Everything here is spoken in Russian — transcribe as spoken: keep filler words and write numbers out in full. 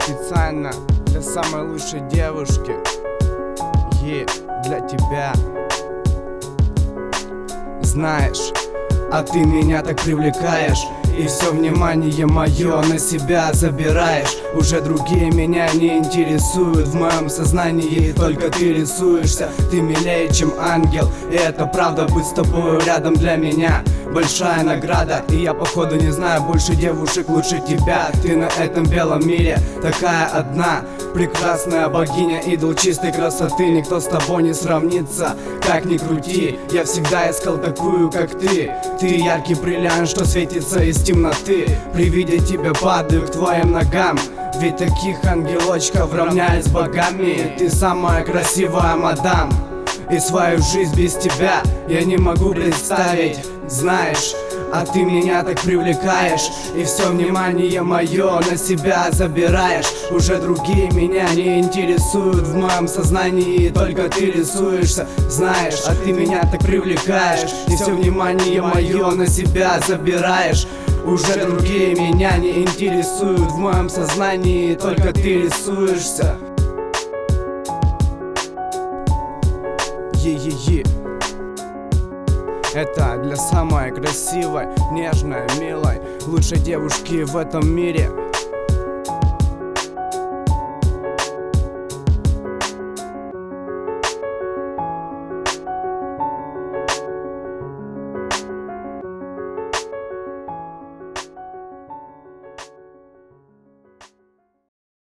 специально для самой лучшей девушки. И для тебя. Знаешь, а ты меня так привлекаешь, и все внимание мое на себя забираешь. Уже другие меня не интересуют, в моем сознании только ты рисуешься. Ты милее, чем ангел, и это правда, быть с тобой рядом для меня большая награда. И я походу не знаю больше девушек лучше тебя. Ты на этом белом мире такая одна, прекрасная богиня, идол чистой красоты. Никто с тобой не сравнится, как ни крути. Я всегда искал такую, как ты. Ты яркий бриллиант, что светится из темноты. При виде тебя падаю к твоим ногам, ведь таких ангелочков равняют с богами. Ты самая красивая мадам, и свою жизнь без тебя я не могу представить. Знаешь, а ты меня так привлекаешь, и все внимание мое на себя забираешь. Уже другие меня не интересуют, в моем сознании только ты рисуешься. Знаешь, а ты меня так привлекаешь, и все внимание мое на себя забираешь. Уже другие меня не интересуют, в моем сознании только ты рисуешься. Е-е-е. Это для самой красивой, нежной, милой, лучшей девушки в этом мире.